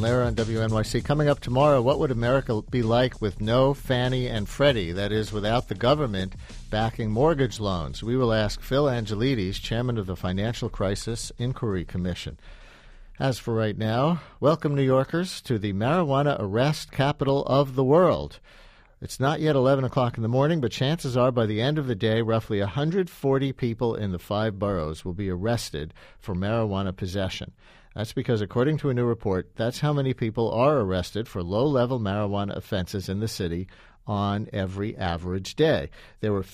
Lehrer on WNYC. Coming up tomorrow, what would America be like with no Fannie and Freddie, that is, without the government backing mortgage loans? We will ask Phil Angelides, chairman of the Financial Crisis Inquiry Commission. As for right now, welcome, New Yorkers, to the marijuana arrest capital of the world. It's not yet 11 o'clock in the morning, but chances are by the end of the day, roughly 140 people in the 5 boroughs will be arrested for marijuana possession. That's because, according to a new report, that's how many people are arrested for low-level marijuana offenses in the city on every average day. There were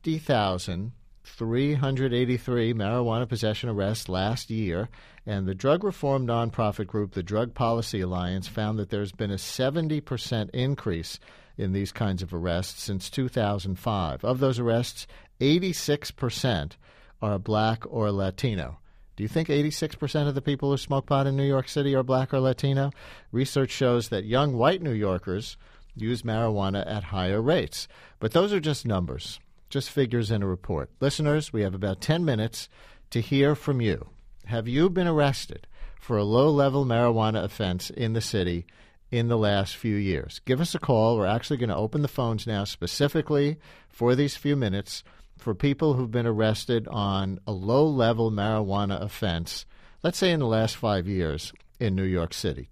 50,383 marijuana possession arrests last year, and the drug reform nonprofit group, the Drug Policy Alliance, found that there's been a 70% increase in these kinds of arrests since 2005. Of those arrests, 86% are black or Latino. Do you think 86% of the people who smoke pot in New York City are black or Latino? Research shows that young white New Yorkers use marijuana at higher rates. But those are just numbers, just figures in a report. Listeners, we have about 10 minutes to hear from you. Have you been arrested for a low-level marijuana offense in the city in the last few years? Give us a call. We're actually going to open the phones now specifically for these few minutes for people who've been arrested on a low-level marijuana offense, let's say in the last 5 years in New York City.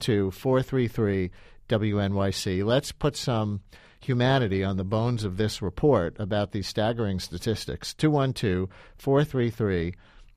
212-433-WNYC. Let's put some humanity on the bones of this report about these staggering statistics. 212-433-9692.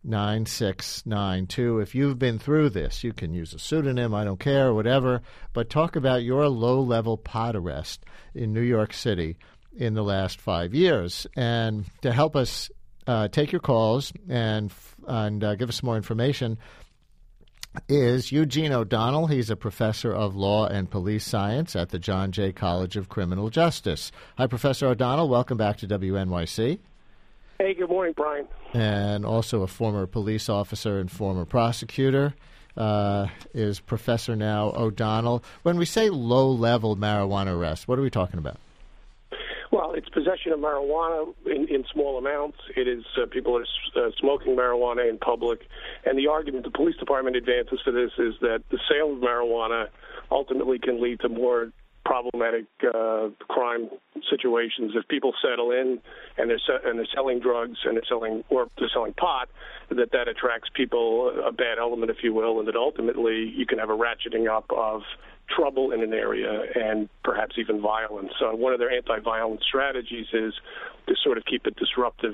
If you've been through this, you can use a pseudonym, I don't care, whatever, but talk about your low-level pot arrest in New York City in the last 5 years. And to help us take your calls and give us more information is Eugene O'Donnell. He's a professor of law and police science at the John Jay College of Criminal Justice. Hi, Professor O'Donnell. Welcome back to WNYC. Hey, good morning, Brian. And also a former police officer and former prosecutor is Professor now O'Donnell. When we say low-level marijuana arrest, what are we talking about? Well, it's possession of marijuana in small amounts. It is people are smoking marijuana in public. And the argument the police department advances to this is that the sale of marijuana ultimately can lead to more problematic crime situations. If people settle in and they're selling drugs and they're selling pot, that attracts people, a bad element, if you will, and that ultimately you can have a ratcheting up of trouble in an area and perhaps even violence. So one of their anti-violence strategies is to sort of keep a disruptive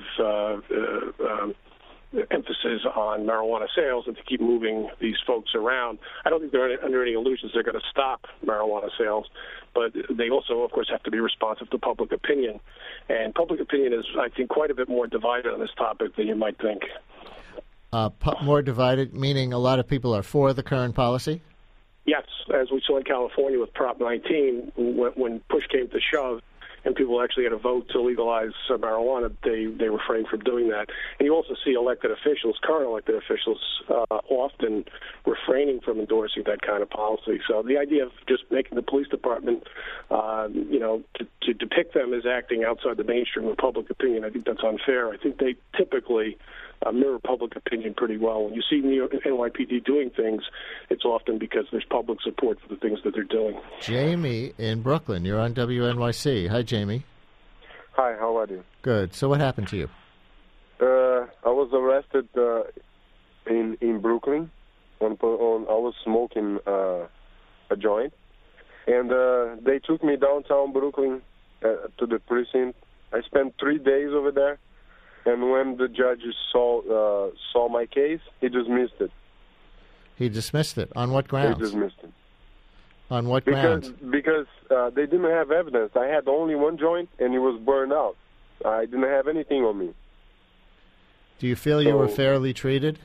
emphasis on marijuana sales and to keep moving these folks around. I don't think they're under any illusions they're going to stop marijuana sales, but they also, of course, have to be responsive to public opinion. And public opinion is, I think, quite a bit more divided on this topic than you might think. More divided, meaning a lot of people are for the current policy? Yes, as we saw in California with Prop 19, when push came to shove, and people actually had a vote to legalize marijuana, they refrained from doing that. And you also see elected officials, current elected officials, often refraining from endorsing that kind of policy. So the idea of just making the police department, to depict them as acting outside the mainstream of public opinion, I think that's unfair. I think they typically mirror public opinion pretty well. When you see NYPD doing things, it's often because there's public support for the things that they're doing. Jamie in Brooklyn, you're on WNYC. Hi, Jamie. Hi, how are you? Good. So what happened to you? I was arrested in Brooklyn. I was smoking a joint, and they took me downtown Brooklyn to the precinct. I spent 3 days over there. And when the judge saw my case, he dismissed it. He dismissed it? On what grounds? He dismissed it. On what grounds? Because they didn't have evidence. I had only one joint, and it was burned out. I didn't have anything on me. Do you feel you were fairly treated?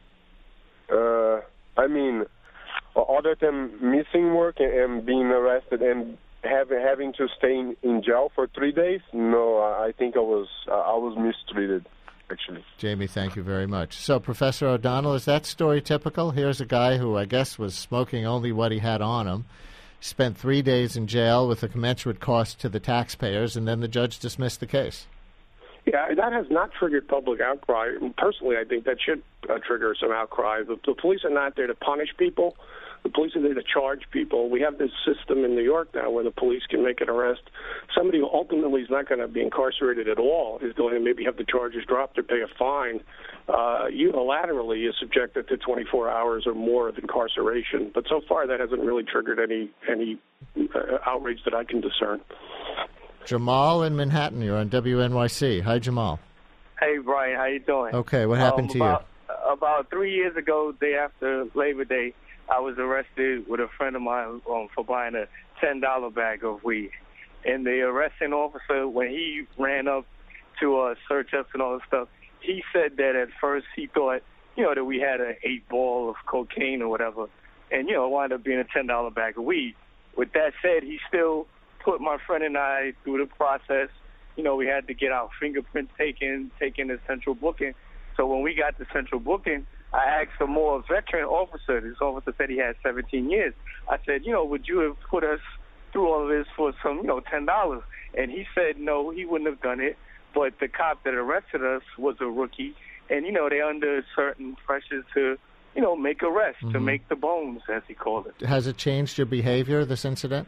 Other than missing work and being arrested and having to stay in jail for 3 days, no, I think I was mistreated, actually. Jamie, thank you very much. So, Professor O'Donnell, is that story typical? Here's a guy who I guess was smoking only what he had on him, spent 3 days in jail with a commensurate cost to the taxpayers, and then the judge dismissed the case. Yeah, that has not triggered public outcry. Personally, I think that should trigger some outcry. The police are not there to punish people. The police are there to charge people. We have this system in New York now where the police can make an arrest. Somebody who ultimately is not going to be incarcerated at all is going to maybe have the charges dropped or pay a fine. Unilaterally is subjected to 24 hours or more of incarceration. But so far that hasn't really triggered any outrage that I can discern. Jamal in Manhattan, you're on WNYC. Hi, Jamal. Hey, Brian, how you doing? Okay, what happened to you? About 3 years ago, day after Labor Day, I was arrested with a friend of mine for buying a $10 bag of weed. And the arresting officer, when he ran up to search us and all this stuff, he said that at first he thought, that we had an 8-ball of cocaine or whatever, and, it wound up being a $10 bag of weed. With that said, he still put my friend and I through the process. We had to get our fingerprints taken the central booking. So when we got the central booking, I asked a more veteran officer. This officer said he had 17 years. I said, would you have put us through all of this for some, $10? And he said, no, he wouldn't have done it. But the cop that arrested us was a rookie. And, they're under certain pressures to, make arrests, to make the bones, as he called it. Has it changed your behavior, this incident?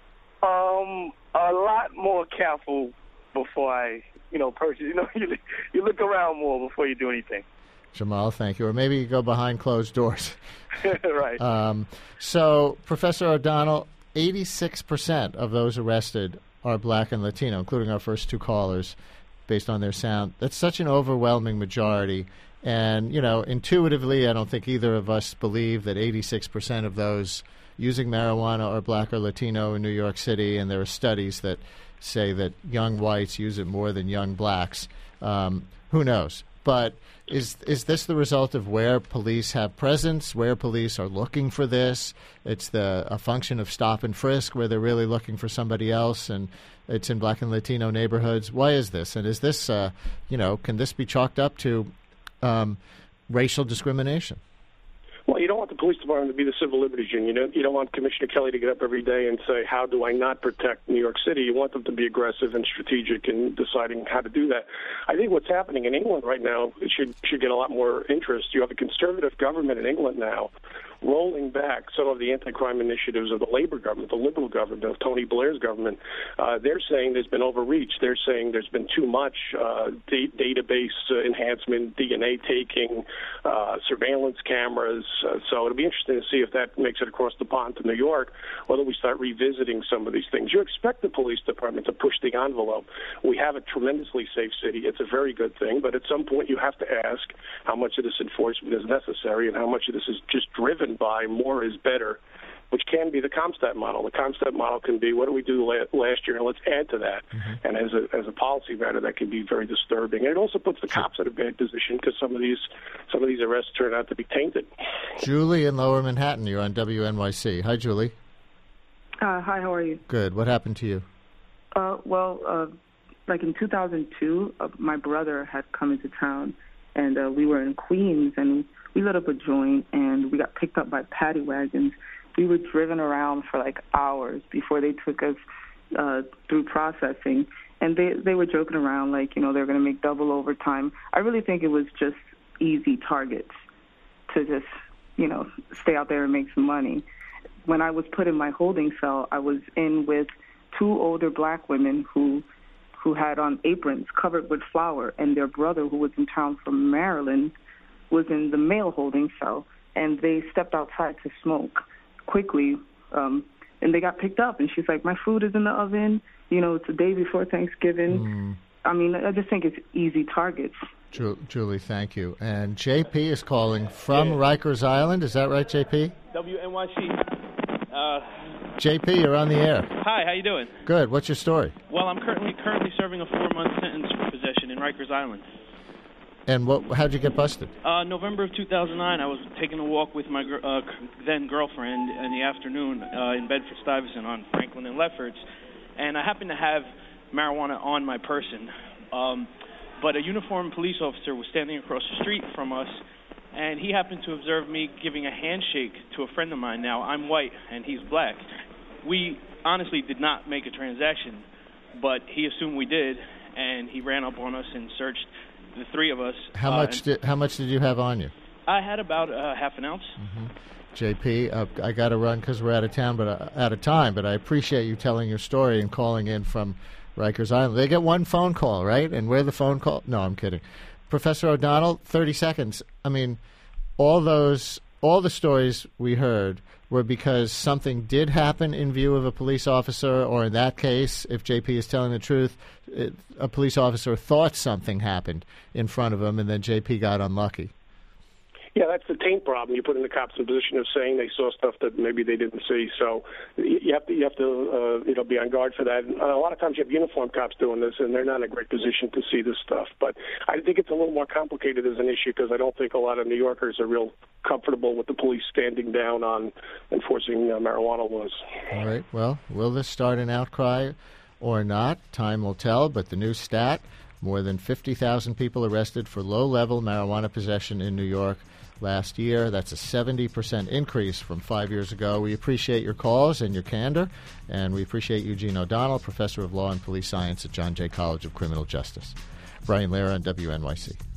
A lot more careful before I, purchase. You look around more before you do anything. Jamal, thank you. Or maybe you go behind closed doors. Right. So, Professor O'Donnell, 86% of those arrested are black and Latino, including our first two callers, based on their sound. That's such an overwhelming majority. And, intuitively, I don't think either of us believe that 86% of those using marijuana are black or Latino in New York City, and there are studies that say that young whites use it more than young blacks. Who knows? But is this the result of where police have presence, where police are looking for this? It's a function of stop and frisk, where they're really looking for somebody else, and it's in black and Latino neighborhoods. Why is this? And is this, can this be chalked up to racial discrimination? Well, you don't want the police department to be the civil liberties union. You don't want Commissioner Kelly to get up every day and say, how do I not protect New York City? You want them to be aggressive and strategic in deciding how to do that. I think what's happening in England right now should get a lot more interest. You have a conservative government in England now rolling back some of the anti-crime initiatives of the Labour government, the Liberal government, of Tony Blair's government. They're saying there's been overreach. They're saying there's been too much database enhancement, DNA taking, surveillance cameras. So it'll be interesting to see if that makes it across the pond to New York, whether we start revisiting some of these things. You expect the police department to push the envelope. We have a tremendously safe city. It's a very good thing, but at some point you have to ask how much of this enforcement is necessary and how much of this is just driven by more is better, which can be the CompStat model. The CompStat model can be, what did we do last year, and let's add to that. Mm-hmm. And as a policy matter, that can be very disturbing. And it also puts the cops in a bad position because some of these arrests turn out to be tainted. Julie in Lower Manhattan, you're on WNYC. Hi, Julie. Hi, how are you? Good. What happened to you? Like in 2002, my brother had come into town, and we were in Queens, and we lit up a joint, and we got picked up by paddy wagons. We were driven around for like hours before they took us through processing, and they were joking around like, they were going to make double overtime. I really think it was just easy targets to just, stay out there and make some money. When I was put in my holding cell, I was in with two older black women who had on aprons covered with flour, and their brother, who was in town from Maryland, was in the male holding cell, and they stepped outside to smoke quickly, and they got picked up. And she's like, my food is in the oven. It's the day before Thanksgiving. I mean, I just think it's easy targets. Julie, thank you. And JP is calling from Rikers Island. Is that right, JP? WNYC. JP, you're on the air. Hi, how you doing? Good. What's your story? Well, I'm currently serving a 4-month sentence for possession in Rikers Island. And how'd you get busted? November of 2009, I was taking a walk with my then-girlfriend in the afternoon in Bedford-Stuyvesant on Franklin and Lefferts, and I happened to have marijuana on my person. But a uniformed police officer was standing across the street from us, and he happened to observe me giving a handshake to a friend of mine. Now, I'm white, and he's black. We honestly did not make a transaction, but he assumed we did, and he ran up on us and searched the three of us. How much did you have on you? I had about half an ounce. Mm-hmm. JP, I got to run because we're out of time, but I appreciate you telling your story and calling in from Rikers Island. They get one phone call, right? And we're the phone call? No, I'm kidding. Professor O'Donnell, 30 seconds. I mean, all the stories we heard were because something did happen in view of a police officer, or in that case, if JP is telling the truth, a police officer thought something happened in front of him, and then JP got unlucky. Yeah, that's the taint problem. You put in the cops in a position of saying they saw stuff that maybe they didn't see. So you have to be on guard for that. And a lot of times you have uniformed cops doing this, and they're not in a great position to see this stuff. But I think it's a little more complicated as an issue because I don't think a lot of New Yorkers are real comfortable with the police standing down on enforcing marijuana laws. All right. Well, will this start an outcry or not? Time will tell. But the new stat: more than 50,000 people arrested for low-level marijuana possession in New York last year. That's a 70% increase from 5 years ago. We appreciate your calls and your candor, and we appreciate Eugene O'Donnell, Professor of Law and Police Science at John Jay College of Criminal Justice. Brian Lehrer on WNYC.